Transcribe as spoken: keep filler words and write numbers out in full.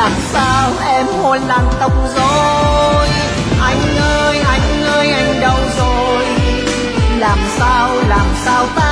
làm sao em hôn làn tóc rối. Anh ơi anh ơi anh đâu rồi, làm sao làm sao ta